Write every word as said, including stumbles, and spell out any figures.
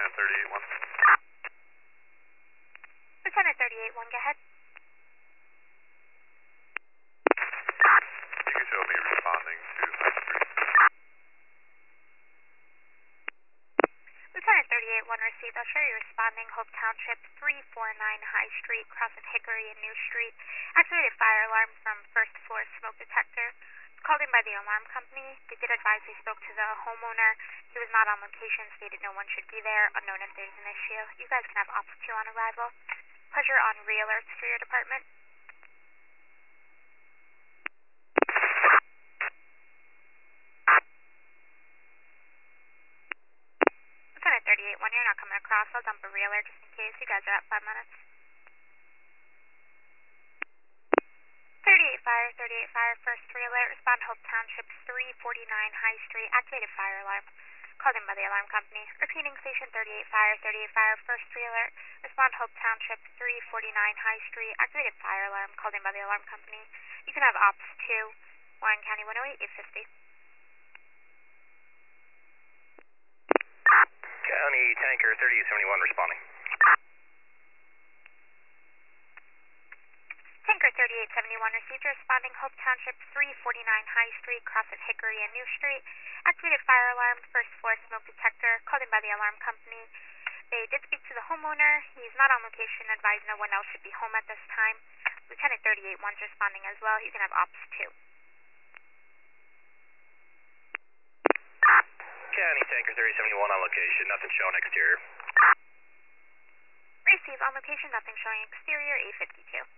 Lieutenant thirty-eight one. Lieutenant thirty-eight one, go ahead. You can show me responding to High Street. Lieutenant thirty-eight one received. I'll show you responding. Hope Township, three forty-nine High Street, crossing Hickory and New Street. Activated fire alarm from first floor smoke detector. Called in by the alarm company. They did advise they spoke to the homeowner. He was not on location, stated no one should be there, unknown if there's an issue. You guys can have Ops two on arrival. Pleasure on re-alerts for your department. Lieutenant thirty-eight one, you're not coming across. I'll dump a re-alert just in case. You guys are at five minutes. thirty-eight fire, thirty-eight fire, first re-alert. Respond Hope Township, three forty-nine High Street. Activated fire alarm. Called in by the alarm company. Repeating station thirty-eight fire, thirty-eight fire, first re-alert. Respond Hope Township, three forty-nine High Street. Activated fire alarm. Called in by the alarm company. You can have Ops two, Warren County one oh eight, eight fifty. County Tanker thirty-eight seventy-one responding. Tanker thirty-eight seventy-one received. Responding Hope Township, three forty-nine High Street, crossing Hickory and New Street. Activated fire alarm, first floor smoke detector. Called in by the alarm company. They did speak to the homeowner. He's not on location. Advised no one else should be home at this time. Lieutenant thirty-eight one's responding as well. You can have Ops two. County Tanker thirty seventy-one on location. Nothing showing exterior. Receive on location. Nothing showing exterior. eight fifty-two.